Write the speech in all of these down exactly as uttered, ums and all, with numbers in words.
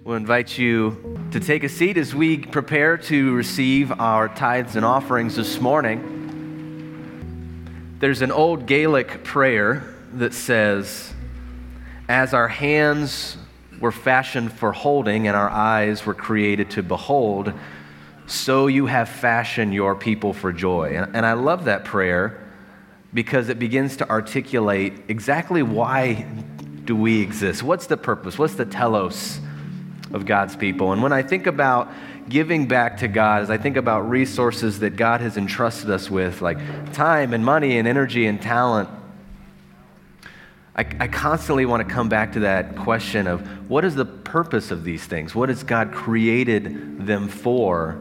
We'll invite you to take a seat as we prepare to receive our tithes and offerings this morning. There's an old Gaelic prayer that says, "As our hands were fashioned for holding and our eyes were created to behold, so you have fashioned your people for joy." And, and I love that prayer because it begins to articulate exactly why do we exist. What's the purpose? What's the telos of God's people? And when I think about giving back to God, as I think about resources that God has entrusted us with, like time and money and energy and talent, I, I constantly want to come back to that question of what is the purpose of these things? What has God created them for?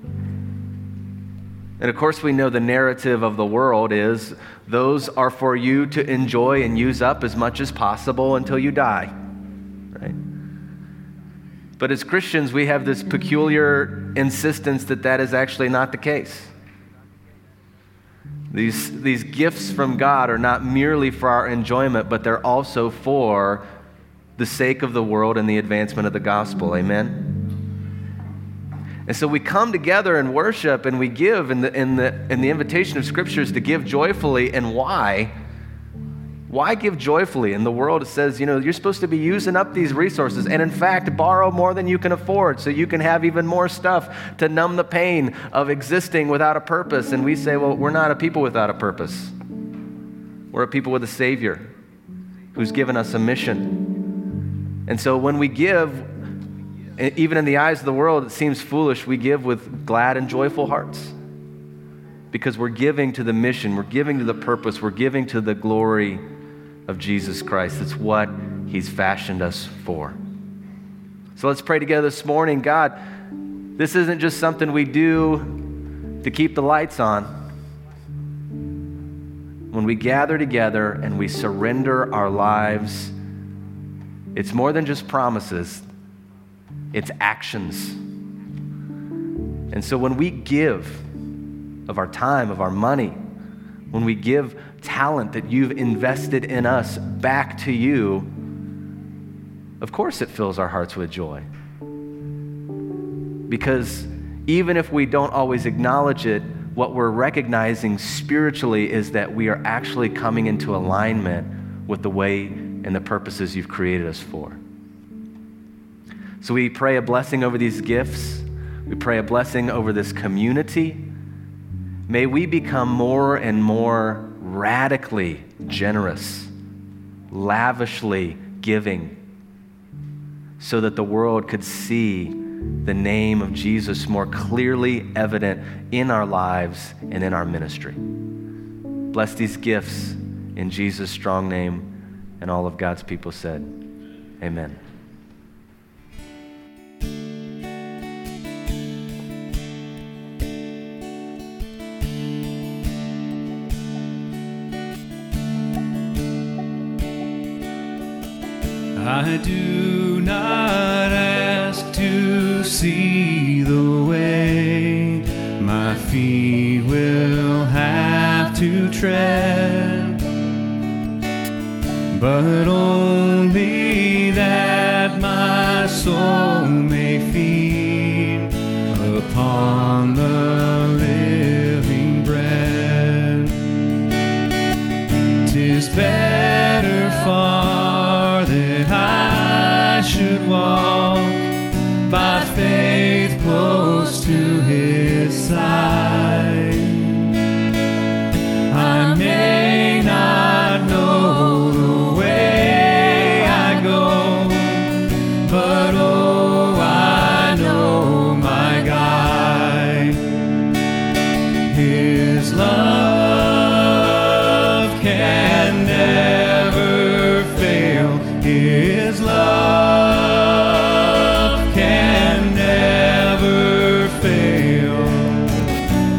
And of course, we know the narrative of the world is those are for you to enjoy and use up as much as possible until you die, right? But as Christians, we have this peculiar insistence that that is actually not the case. These, these gifts from God are not merely for our enjoyment, but they're also for the sake of the world and the advancement of the gospel. Amen? And so we come together and worship and we give, and the, in the, in the invitation of Scripture is to give joyfully. And why? Why give joyfully? In the world, it says, you know, you're supposed to be using up these resources and, in fact, borrow more than you can afford so you can have even more stuff to numb the pain of existing without a purpose. And we say, well, we're not a people without a purpose. We're a people with a Savior who's given us a mission. And so when we give, even in the eyes of the world, it seems foolish, we give with glad and joyful hearts because we're giving to the mission, we're giving to the purpose, we're giving to the glory of Jesus Christ. It's what He's fashioned us for. So let's pray together this morning. God, this isn't just something we do to keep the lights on. When we gather together and we surrender our lives, it's more than just promises, it's actions. And so when we give of our time, of our money, when we give talent that you've invested in us back to you, of course it fills our hearts with joy. Because even if we don't always acknowledge it, what we're recognizing spiritually is that we are actually coming into alignment with the way and the purposes you've created us for. So we pray a blessing over these gifts. We pray a blessing over this community. May we become more and more radically generous, lavishly giving, so that the world could see the name of Jesus more clearly evident in our lives and in our ministry. Bless these gifts in Jesus' strong name, and all of God's people said, amen. I do not ask to see the way my feet will have to tread, but only that my soul may feed upon the living bread. 'Tis better far that I should walk by faith close to His side. I may not know the way I go, but oh, I know my guide. His love can never fail. His love can never fail.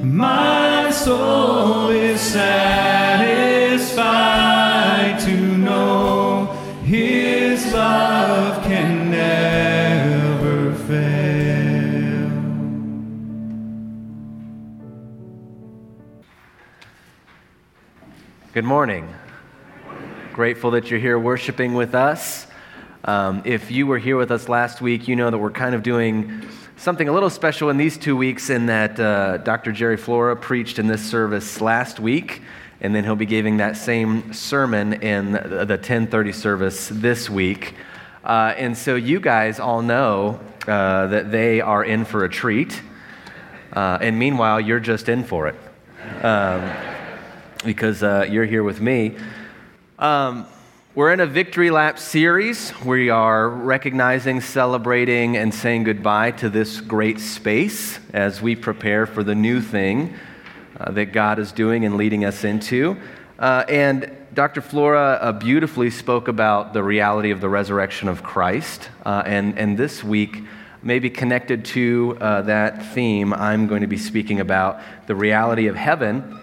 My soul is satisfied to know His love can never fail. Good morning. Grateful that you're here worshiping with us. Um, if you were here with us last week, you know that we're kind of doing something a little special in these two weeks in that uh, Doctor Jerry Flora preached in this service last week, and then he'll be giving that same sermon in the ten thirty service this week. Uh, and so you guys all know uh, that they are in for a treat, uh, and meanwhile, you're just in for it um, because uh, you're here with me. Um, we're in a Victory Lap series. We are recognizing, celebrating, and saying goodbye to this great space as we prepare for the new thing uh, that God is doing and leading us into. Uh, and Doctor Flora uh, beautifully spoke about the reality of the resurrection of Christ. Uh, and, and this week, maybe connected to uh, that theme, I'm going to be speaking about the reality of heaven.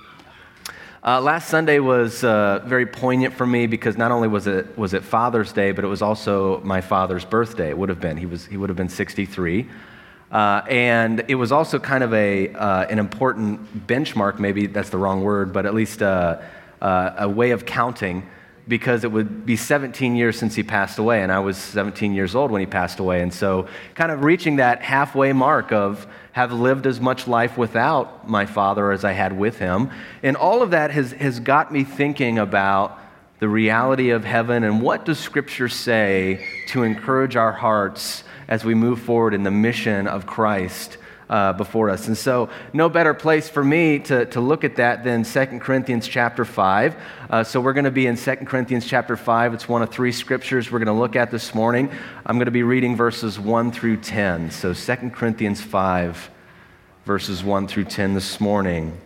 Uh, last Sunday was uh, very poignant for me because not only was it was it Father's Day, but it was also my father's birthday. It would have been. He was he would have been sixty-three, uh, and it was also kind of a uh, an important benchmark. Maybe that's the wrong word, but at least uh, uh, a way of counting, because it would be seventeen years since he passed away, and I was seventeen years old when he passed away, and so kind of reaching that halfway mark of have lived as much life without my father as I had with him. And all of that has, has got me thinking about the reality of heaven and what does Scripture say to encourage our hearts as we move forward in the mission of Christ uh, before us. And so no better place for me to, to look at that than Second Corinthians chapter five. Uh, so we're going to be in Second Corinthians chapter five. It's one of three scriptures we're going to look at this morning. I'm going to be reading verses one through ten. So Second Corinthians five, verses one through ten this morning.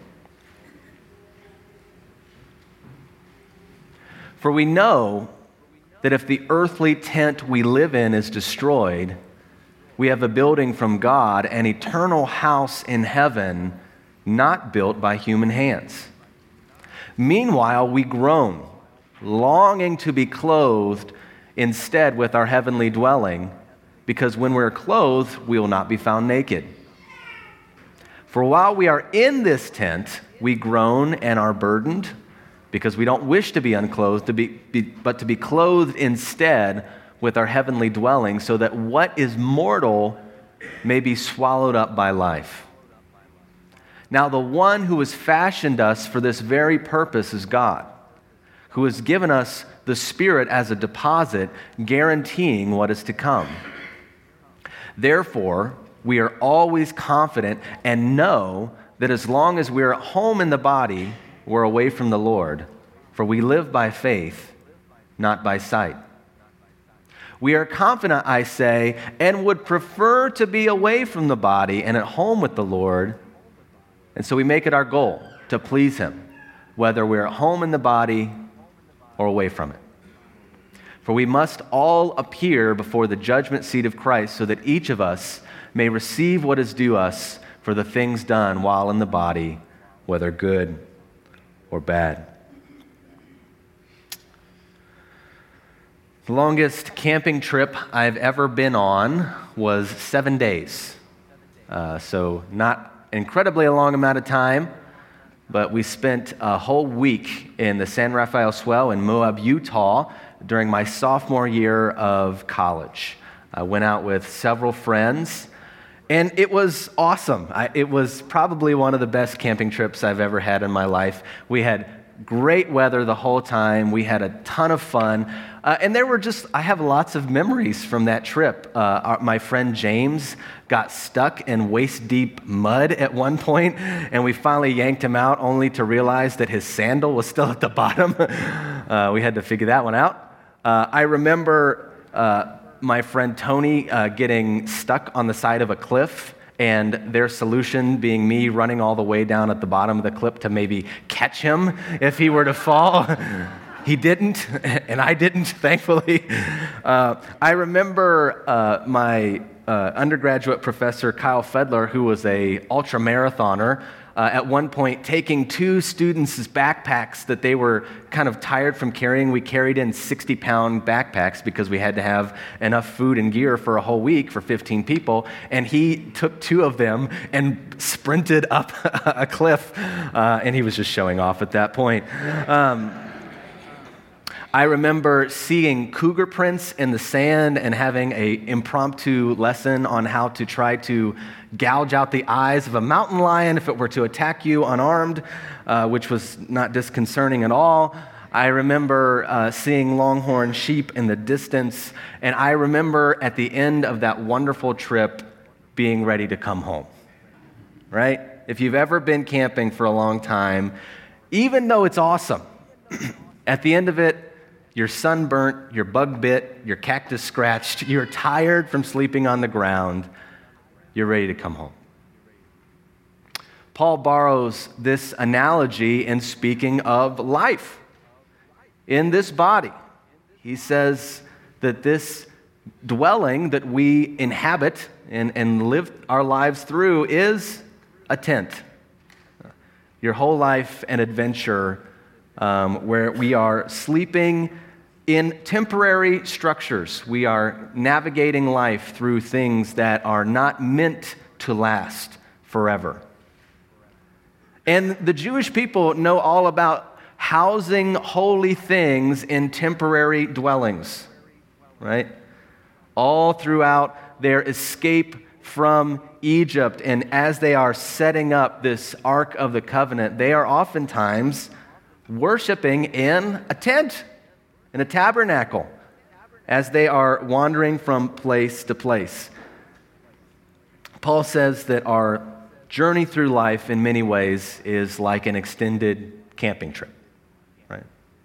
For we know that if the earthly tent we live in is destroyed, we have a building from God, an eternal house in heaven, not built by human hands. Meanwhile, we groan, longing to be clothed instead with our heavenly dwelling, because when we're clothed, we will not be found naked. For while we are in this tent, we groan and are burdened, because we don't wish to be unclothed, to be, be, but to be clothed instead with our heavenly dwelling, so that what is mortal may be swallowed up by life. Now the one who has fashioned us for this very purpose is God, who has given us the Spirit as a deposit, guaranteeing what is to come. Therefore, we are always confident and know that as long as we are at home in the body, we're away from the Lord, for we live by faith, not by sight. We are confident, I say, and would prefer to be away from the body and at home with the Lord. And so we make it our goal to please Him, whether we're at home in the body or away from it. For we must all appear before the judgment seat of Christ, so that each of us may receive what is due us for the things done while in the body, whether good or bad. The longest camping trip I've ever been on was seven days. Uh, so not incredibly a long amount of time, but we spent a whole week in the San Rafael Swell in Moab, Utah during my sophomore year of college. I went out with several friends, and it was awesome. I, it was probably one of the best camping trips I've ever had in my life. We had great weather the whole time. We had a ton of fun. Uh, and there were just, I have lots of memories from that trip. Uh, our, my friend James got stuck in waist-deep mud at one point, and we finally yanked him out only to realize that his sandal was still at the bottom. uh, we had to figure that one out. Uh, I remember uh, my friend Tony uh, getting stuck on the side of a cliff, and their solution being me running all the way down at the bottom of the cliff to maybe catch him if he were to fall. He didn't, and I didn't, thankfully. Uh, I remember uh, my uh, undergraduate professor, Kyle Fedler, who was a ultra marathoner, uh, at one point taking two students' backpacks that they were kind of tired from carrying. We carried in sixty-pound backpacks because we had to have enough food and gear for a whole week for fifteen people. And he took two of them and sprinted up a cliff, uh, and he was just showing off at that point. Um, I remember seeing cougar prints in the sand and having an impromptu lesson on how to try to gouge out the eyes of a mountain lion if it were to attack you unarmed, uh, which was not disconcerting at all. I remember uh, seeing longhorn sheep in the distance, and I remember at the end of that wonderful trip being ready to come home, right? If you've ever been camping for a long time, even though it's awesome, at the end of it, you're sunburnt, you're bug bit, you're cactus scratched, you're tired from sleeping on the ground, you're ready to come home. Paul borrows this analogy in speaking of life in this body. He says that this dwelling that we inhabit and, and live our lives through is a tent. Your whole life an adventure um, where we are sleeping in temporary structures. We are navigating life through things that are not meant to last forever. And the Jewish people know all about housing holy things in temporary dwellings, right? All throughout their escape from Egypt, and as they are setting up this Ark of the Covenant, they are oftentimes worshiping in a tent, in a tabernacle, as they are wandering from place to place. Paul says that our journey through life in many ways is like an extended camping trip, right?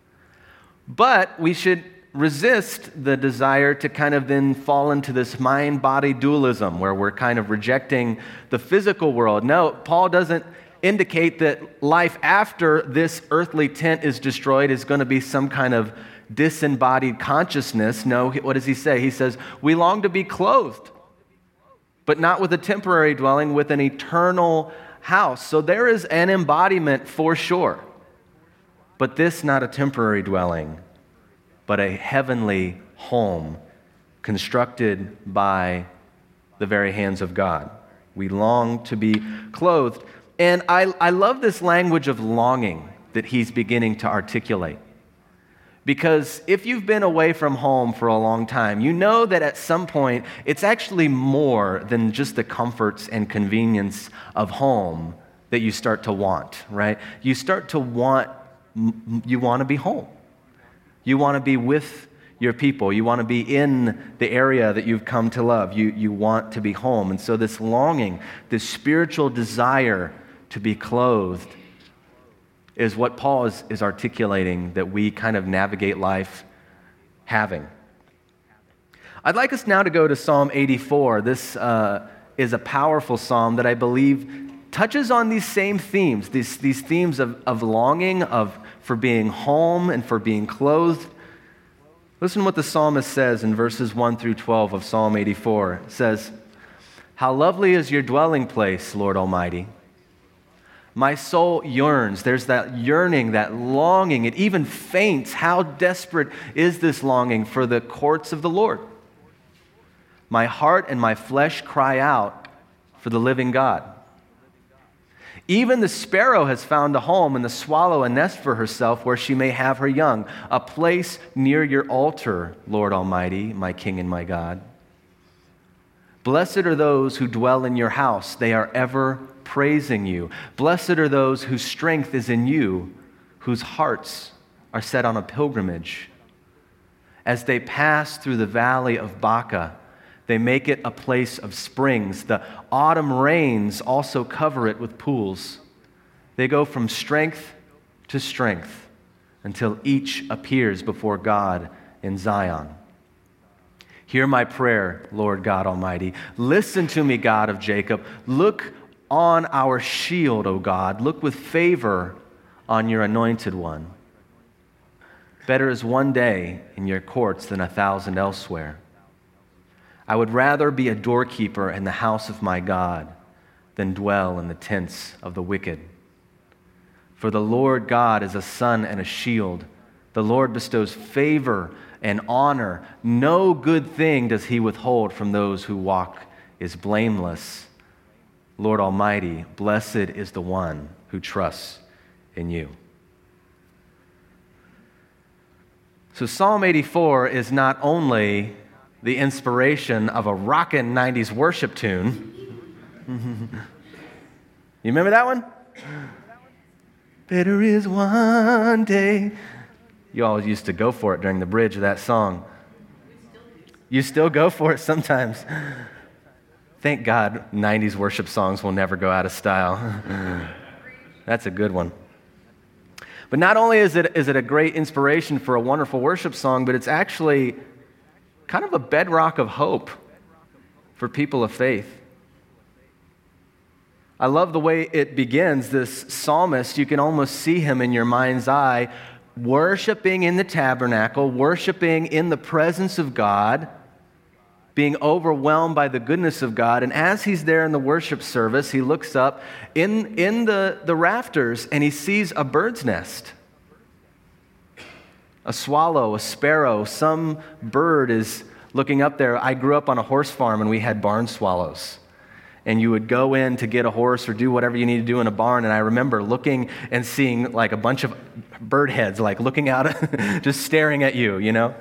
But we should resist the desire to kind of then fall into this mind-body dualism where we're kind of rejecting the physical world. No, Paul doesn't indicate that life after this earthly tent is destroyed is going to be some kind of disembodied consciousness. No, what does he say? He says, we long to be clothed, but not with a temporary dwelling, with an eternal house. So there is an embodiment for sure, but this not a temporary dwelling, but a heavenly home constructed by the very hands of God. We long to be clothed. And I, I love this language of longing that he's beginning to articulate. Because if you've been away from home for a long time, you know that at some point it's actually more than just the comforts and convenience of home that you start to want, right? You start to want, you want to be home. You want to be with your people. You want to be in the area that you've come to love. You, you want to be home. And so this longing, this spiritual desire to be clothed is what Paul is, is articulating that we kind of navigate life having. I'd like us now to go to Psalm eighty-four. This uh, is a powerful psalm that I believe touches on these same themes, these, these themes of, of longing, of for being home and for being clothed. Listen to what the psalmist says in verses one through twelve of Psalm eighty-four. It says, "How lovely is your dwelling place, Lord Almighty. My soul yearns." There's that yearning, that longing. It even faints. How desperate is this longing for the courts of the Lord? My heart and my flesh cry out for the living God. Even the sparrow has found a home, and the swallow a nest for herself where she may have her young, a place near your altar, Lord Almighty, my King and my God. Blessed are those who dwell in your house. They are ever praising you. Blessed are those whose strength is in you, whose hearts are set on a pilgrimage. As they pass through the valley of Baca, they make it a place of springs. The autumn rains also cover it with pools. They go from strength to strength until each appears before God in Zion. Hear my prayer, Lord God Almighty. Listen to me, God of Jacob. Look on our shield, O God. Look with favor on your anointed one. Better is one day in your courts than a thousand elsewhere. I would rather be a doorkeeper in the house of my God than dwell in the tents of the wicked. For the Lord God is a sun and a shield. The Lord bestows favor and honor. No good thing does he withhold from those who walk is blameless. Lord Almighty, blessed is the one who trusts in you. So Psalm eighty-four is not only the inspiration of a rockin' nineties worship tune. You remember that one? Better is one day. You all used to go for it during the bridge of that song. You still go for it sometimes. Thank God nineties worship songs will never go out of style. That's a good one. But not only is it, is it a great inspiration for a wonderful worship song, but it's actually kind of a bedrock of hope for people of faith. I love the way it begins. This psalmist, you can almost see him in your mind's eye, worshiping in the tabernacle, worshiping in the presence of God, being overwhelmed by the goodness of God. And as he's there in the worship service, he looks up in, in the, the rafters and he sees a bird's nest. A swallow, a sparrow, some bird is looking up there. I grew up on a horse farm and we had barn swallows. And you would go in to get a horse or do whatever you need to do in a barn. And I remember looking and seeing like a bunch of bird heads, like looking out, just staring at you, you know?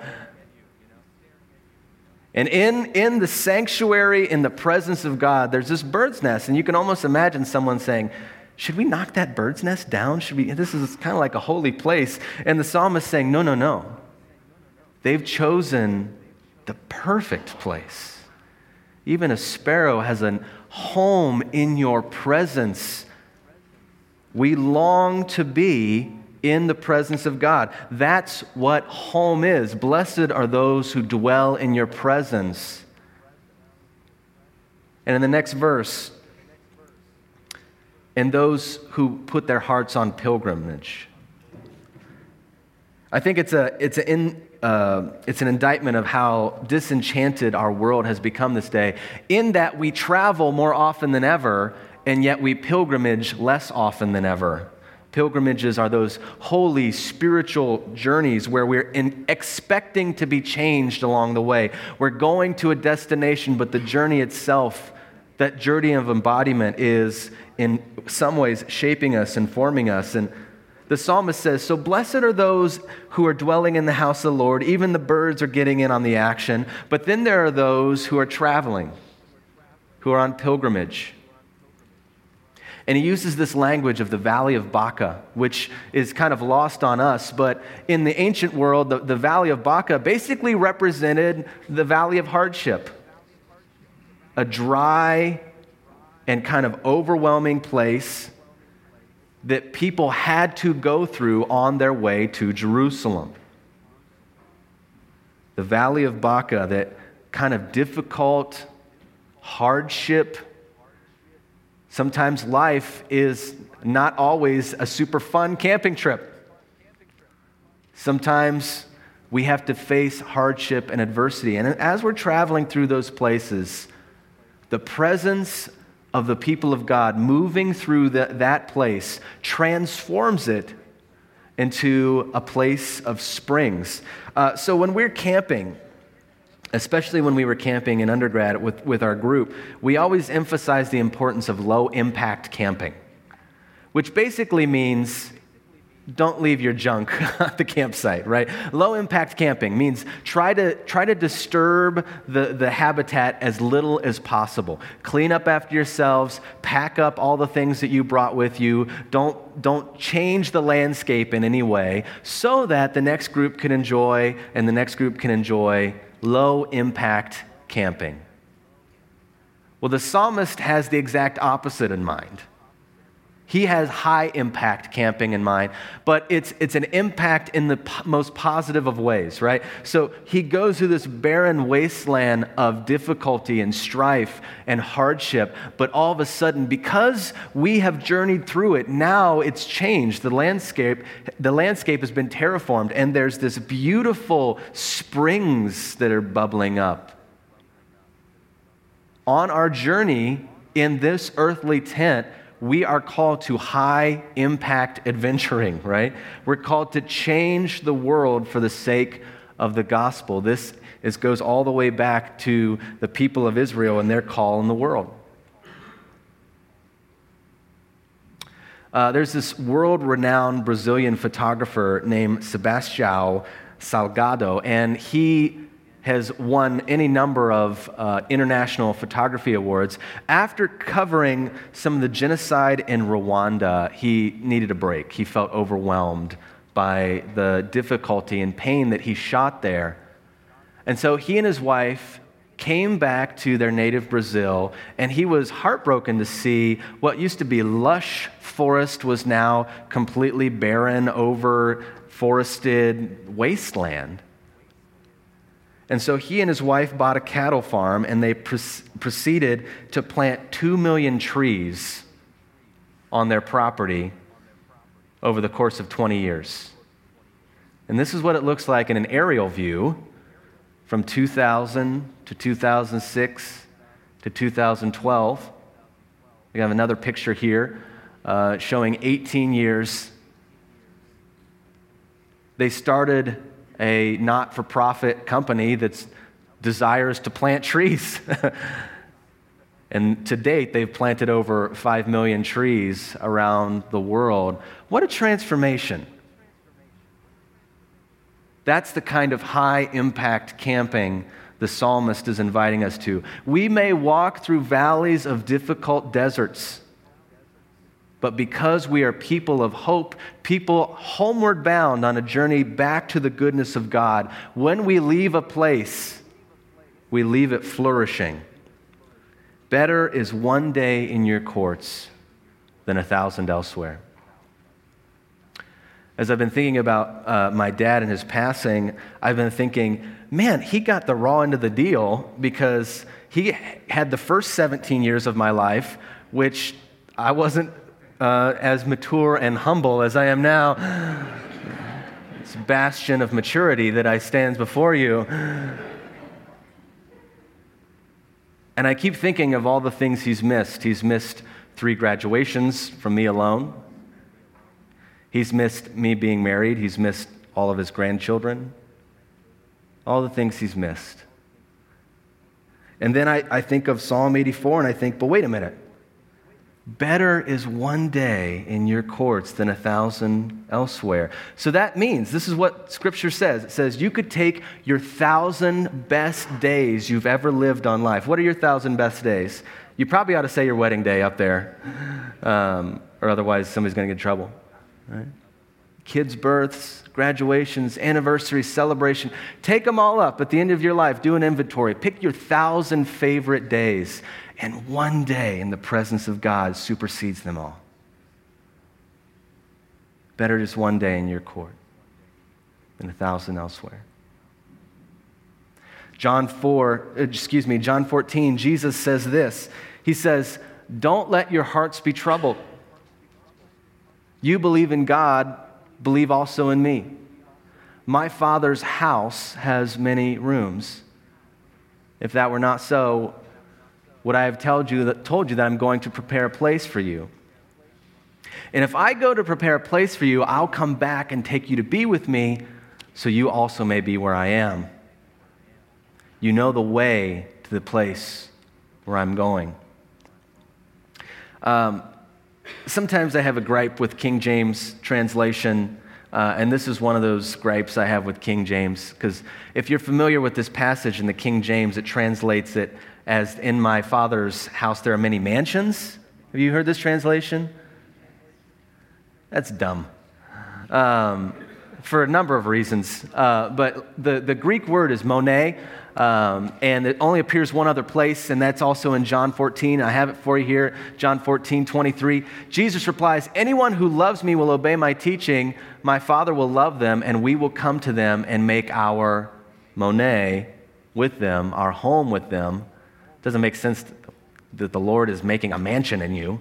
And in, in the sanctuary, in the presence of God, there's this bird's nest. And you can almost imagine someone saying, should we knock that bird's nest down? Should we? This is kind of like a holy place. And the psalmist saying, no, no, no. They've chosen the perfect place. Even a sparrow has a home in your presence. We long to be in the presence of God. That's what home is. Blessed are those who dwell in your presence. And in the next verse, and those who put their hearts on pilgrimage. I think it's a it's an uh, it's an indictment of how disenchanted our world has become this day, in that we travel more often than ever, and yet we pilgrimage less often than ever. Pilgrimages are those holy spiritual journeys where we're in expecting to be changed along the way. We're going to a destination, but the journey itself, that journey of embodiment, is in some ways shaping us and forming us. And the psalmist says, so blessed are those who are dwelling in the house of the Lord. Even the birds are getting in on the action. But then there are those who are traveling, who are on pilgrimage. And he uses this language of the Valley of Baca, which is kind of lost on us. But in the ancient world, the, the Valley of Baca basically represented the Valley of Hardship. A dry and kind of overwhelming place that people had to go through on their way to Jerusalem. The Valley of Baca, that kind of difficult hardship. Sometimes life is not always a super fun camping trip. Sometimes we have to face hardship and adversity. And as we're traveling through those places, the presence of the people of God moving through the, that place transforms it into a place of springs. Uh, so when we're camping, especially when we were camping in undergrad with, with our group, we always emphasize the importance of low-impact camping, which basically means don't leave your junk at the campsite, right? Low-impact camping means try to try to disturb the, the habitat as little as possible. Clean up after yourselves, pack up all the things that you brought with you. Don't, don't change the landscape in any way so that the next group can enjoy and the next group can enjoy low-impact camping. Well, the psalmist has the exact opposite in mind. He has high-impact camping in mind, but it's it's an impact in the po- most positive of ways, right? So he goes through this barren wasteland of difficulty and strife and hardship, but all of a sudden, because we have journeyed through it, now it's changed. The landscape, the landscape has been terraformed, and there's this beautiful springs that are bubbling up. On our journey in this earthly tent, we are called to high impact adventuring, right? We're called to change the world for the sake of the gospel. This is, goes all the way back to the people of Israel and their call in the world. Uh, there's this world-renowned Brazilian photographer named Sebastião Salgado, and he has won any number of uh, international photography awards. After covering some of the genocide in Rwanda, he needed a break. He felt overwhelmed by the difficulty and pain that he shot there. And so he and his wife came back to their native Brazil, and he was heartbroken to see what used to be lush forest was now completely barren, over-forested wasteland. And so he and his wife bought a cattle farm, and they pr- proceeded to plant two million trees on their property over the course of twenty years. And this is what it looks like in an aerial view from two thousand to two thousand six to two thousand twelve. We have another picture here uh, showing eighteen years. They started a not-for-profit company that desires to plant trees. And to date, they've planted over five million trees around the world. What a transformation. That's the kind of high-impact camping the psalmist is inviting us to. We may walk through valleys of difficult deserts, but because we are people of hope, people homeward bound on a journey back to the goodness of God, when we leave a place, we leave it flourishing. Better is one day in your courts than a thousand elsewhere. As I've been thinking about uh, my dad and his passing, I've been thinking, man, he got the raw end of the deal because he had the first seventeen years of my life, which I wasn't Uh, as mature and humble as I am now. It's a bastion of maturity that I stand before you. And I keep thinking of all the things he's missed. He's missed three graduations from me alone. He's missed me being married. He's missed all of his grandchildren. All the things he's missed. And then I, I think of Psalm eighty-four and I think, but wait a minute. Better is one day in your courts than a thousand elsewhere. So that means, this is what Scripture says. It says you could take your thousand best days you've ever lived on life. What are your thousand best days? You probably ought to say your wedding day up there, um, or otherwise somebody's going to get in trouble. Right? Kids' births, graduations, anniversaries, celebration. Take them all up at the end of your life. Do an inventory. Pick your thousand favorite days. And one day in the presence of God supersedes them all. Better just one day in your court than a thousand elsewhere. John four, excuse me, John fourteen, Jesus says this. He says, don't let your hearts be troubled. You believe in God, believe also in me. My Father's house has many rooms. If that were not so, would I have told you that, told you that I'm going to prepare a place for you? And if I go to prepare a place for you, I'll come back and take you to be with me, so you also may be where I am. You know the way to the place where I'm going. Um, sometimes I have a gripe with King James translation, uh, and this is one of those gripes I have with King James, because if you're familiar with this passage in the King James, it translates it as, in my Father's house there are many mansions. Have you heard this translation? That's dumb. Um, for a number of reasons. Uh, but the, the Greek word is monē, um, and it only appears one other place, and that's also in John fourteen. I have it for you here, John fourteen, twenty-three. Jesus replies, anyone who loves me will obey my teaching. My Father will love them, and we will come to them and make our monē with them, our home with them. It doesn't make sense that the Lord is making a mansion in you.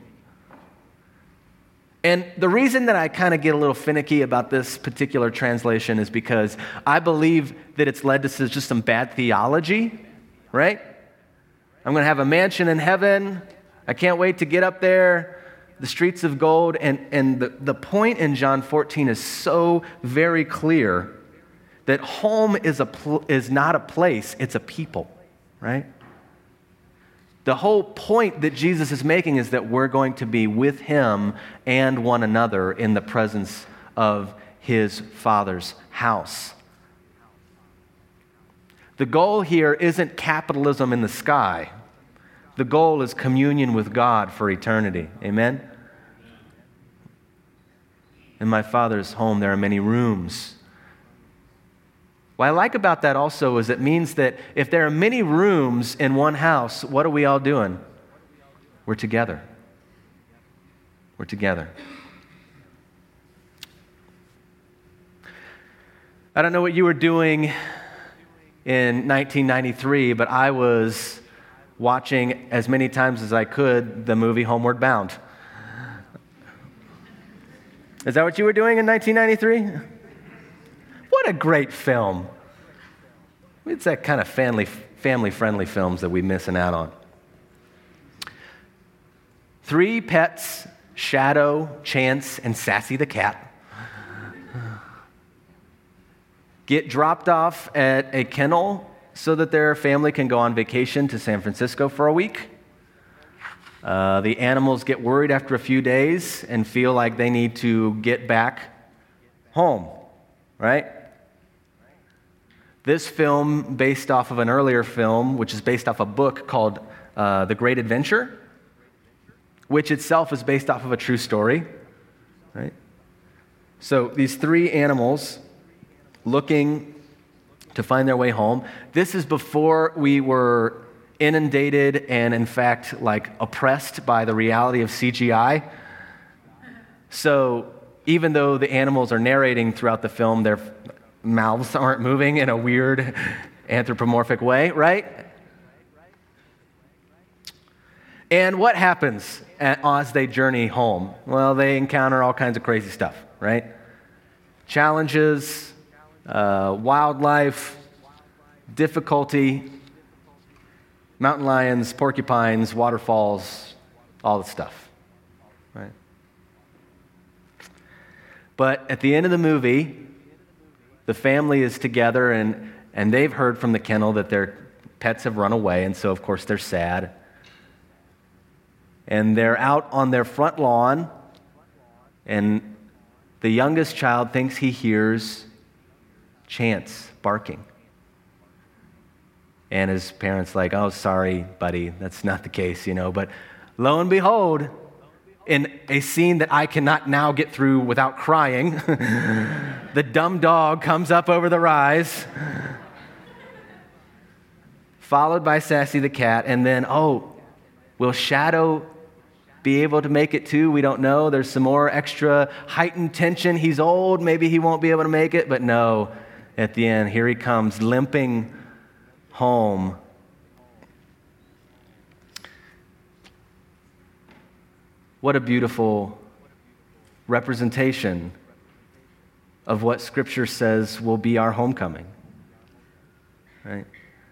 And the reason that I kind of get a little finicky about this particular translation is because I believe that it's led to just some bad theology, right? I'm going to have a mansion in heaven. I can't wait to get up there. The streets of gold. And, and the, the point in John fourteen is so very clear that home is, a pl- is not a place, it's a people, right? The whole point that Jesus is making is that we're going to be with him and one another in the presence of his Father's house. The goal here isn't capitalism in the sky. The goal is communion with God for eternity. Amen? In my Father's home, there are many rooms. What I like about that also is it means that if there are many rooms in one house, what are we all doing? We're together. We're together. I don't know what you were doing in nineteen ninety-three, but I was watching as many times as I could the movie Homeward Bound. Is that what you were doing in nineteen ninety-three? What a great film. It's that kind of family, family-friendly films that we're missing out on. Three pets, Shadow, Chance, and Sassy the cat, get dropped off at a kennel so that their family can go on vacation to San Francisco for a week. Uh, the animals get worried after a few days and feel like they need to get back home, right? This film, based off of an earlier film, which is based off a book called uh, The Great Adventure, which itself is based off of a true story, right? So these three animals looking to find their way home. This is before we were inundated and, in fact, like oppressed by the reality of C G I. So even though the animals are narrating throughout the film, their mouths aren't moving in a weird anthropomorphic way, right? And what happens as they journey home? Well, they encounter all kinds of crazy stuff, right? Challenges, uh, wildlife, difficulty, mountain lions, porcupines, waterfalls, all the stuff, right? But at the end of the movie, the family is together, and, and they've heard from the kennel that their pets have run away, and so, of course, they're sad. And they're out on their front lawn, and the youngest child thinks he hears Chance barking. And his parents like, oh, sorry, buddy, that's not the case, you know. But lo and behold, in a scene that I cannot now get through without crying, the dumb dog comes up over the rise, followed by Sassy the cat, and then, oh, will Shadow be able to make it too? We don't know. There's some more extra heightened tension. He's old, maybe he won't be able to make it, but no, at the end, here he comes, limping home. What a beautiful representation of what Scripture says will be our homecoming, right?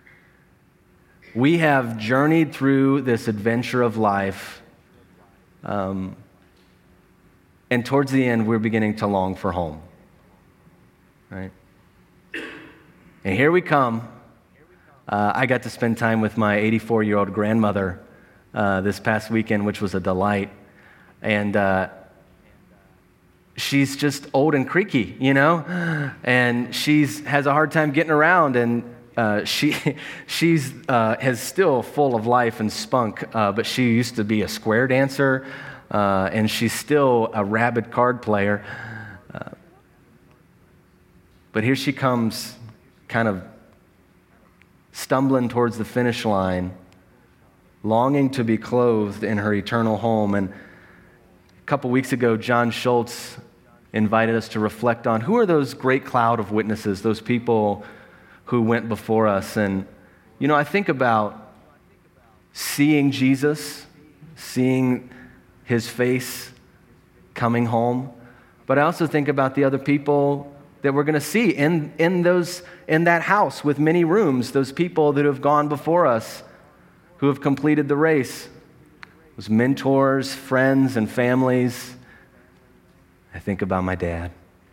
We have journeyed through this adventure of life, um, and towards the end, we're beginning to long for home, right? And here we come. Uh, I got to spend time with my eighty-four-year-old grandmother uh, this past weekend, which was a delight. And uh, she's just old and creaky, you know? And she's has a hard time getting around, and uh, she she's uh, is still full of life and spunk, uh, but she used to be a square dancer, uh, and she's still a rabid card player. Uh, but here she comes, kind of stumbling towards the finish line, longing to be clothed in her eternal home. And a couple weeks ago, John Schultz invited us to reflect on who are those great cloud of witnesses, those people who went before us. And, you know, I think about seeing Jesus, seeing his face coming home, but I also think about the other people that we're going to see in, in those in that house with many rooms, those people that have gone before us, who have completed the race, those mentors, friends, and families. I think about my dad.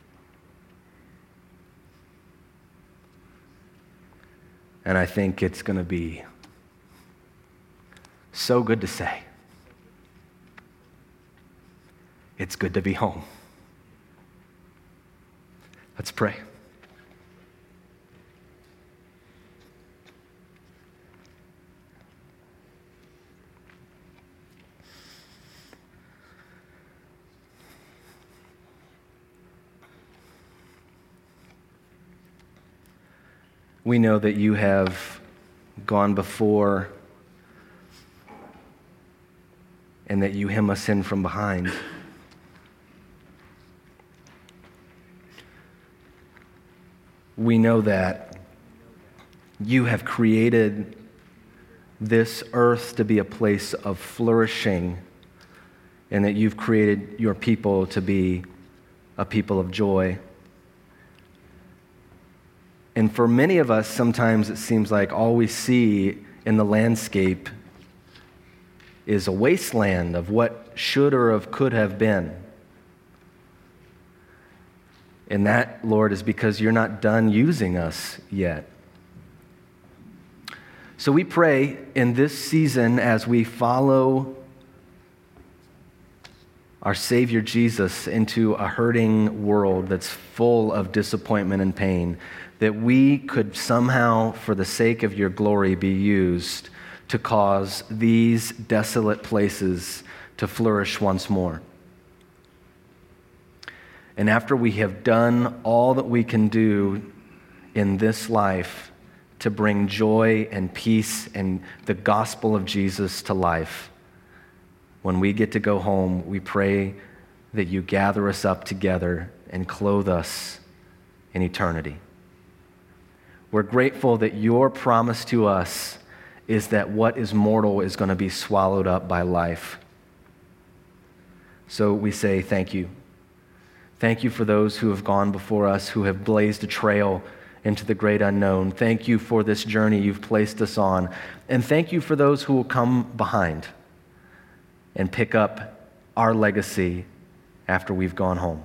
And I think it's going to be so good to say, it's good to be home. Let's pray. We know that you have gone before and that you hem us in from behind. We know that you have created this earth to be a place of flourishing and that you've created your people to be a people of joy. And for many of us, sometimes it seems like all we see in the landscape is a wasteland of what should or of could have been. And that, Lord, is because you're not done using us yet. So we pray in this season as we follow our Savior Jesus into a hurting world that's full of disappointment and pain, that we could somehow, for the sake of your glory, be used to cause these desolate places to flourish once more. And after we have done all that we can do in this life to bring joy and peace and the gospel of Jesus to life, when we get to go home, we pray that you gather us up together and clothe us in eternity. We're grateful that your promise to us is that what is mortal is going to be swallowed up by life. So we say thank you. Thank you for those who have gone before us, who have blazed a trail into the great unknown. Thank you for this journey you've placed us on. And thank you for those who will come behind and pick up our legacy after we've gone home.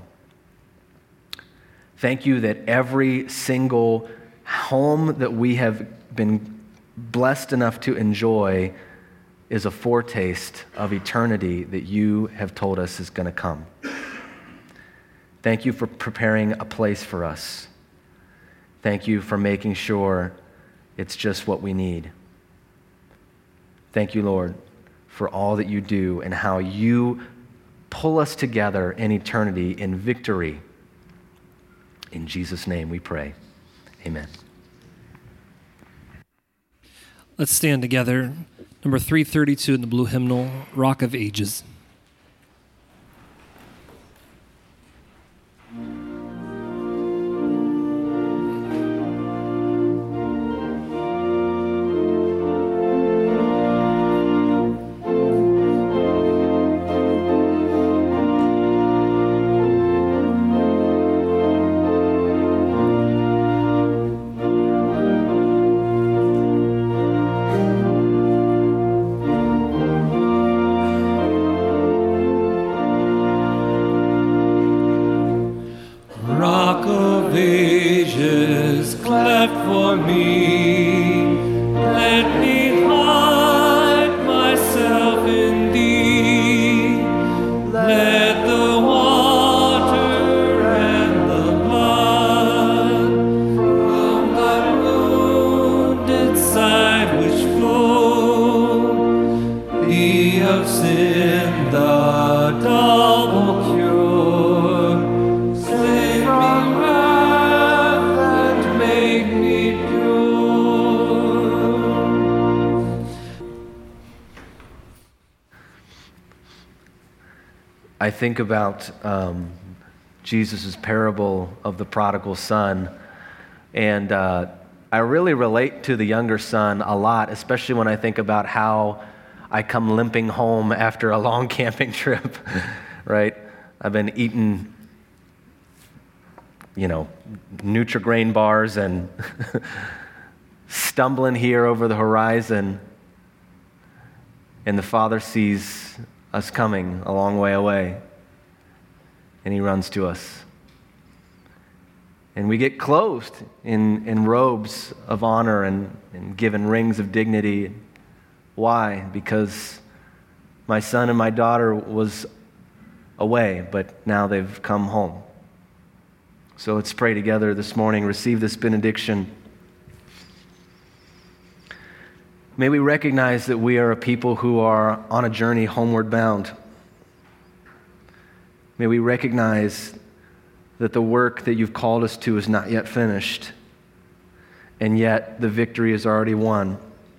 Thank you that every single home that we have been blessed enough to enjoy is a foretaste of eternity that you have told us is going to come. Thank you for preparing a place for us. Thank you for making sure it's just what we need. Thank you, Lord, for all that you do and how you pull us together in eternity in victory. In Jesus' name we pray. Amen. Let's stand together. Number three thirty-two in the blue hymnal, Rock of Ages. I think about um, Jesus' parable of the prodigal son, and uh, I really relate to the younger son a lot, especially when I think about how I come limping home after a long camping trip, right? I've been eating, you know, Nutri-Grain bars and stumbling here over the horizon, And the Father sees us coming a long way away, and he runs to us. And we get clothed in, in robes of honor and, and given rings of dignity. Why? Because my son and my daughter was away, but now they've come home. So let's pray together this morning. Receive this benediction. May we recognize that we are a people who are on a journey homeward bound. May we recognize that the work that you've called us to is not yet finished, and yet the victory is already won.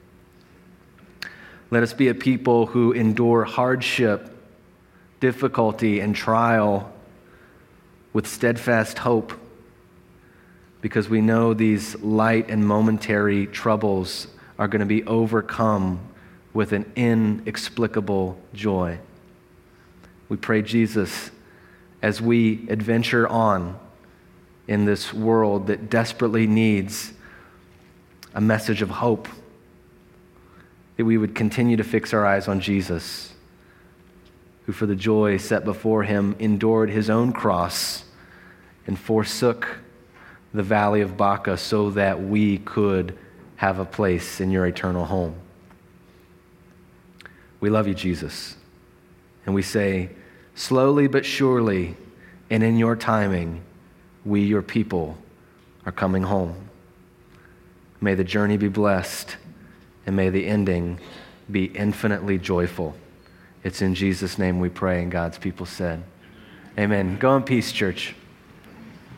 Let us be a people who endure hardship, difficulty, and trial with steadfast hope, because we know these light and momentary troubles are going to be overcome with an inexplicable joy. We pray, Jesus, as we adventure on in this world that desperately needs a message of hope, that we would continue to fix our eyes on Jesus, who for the joy set before him endured his own cross and forsook the valley of Baca so that we could have a place in your eternal home. We love you, Jesus, and we say, slowly but surely, and in your timing, we, your people, are coming home. May the journey be blessed, and may the ending be infinitely joyful. It's in Jesus' name we pray, and God's people said, amen. Go in peace, church.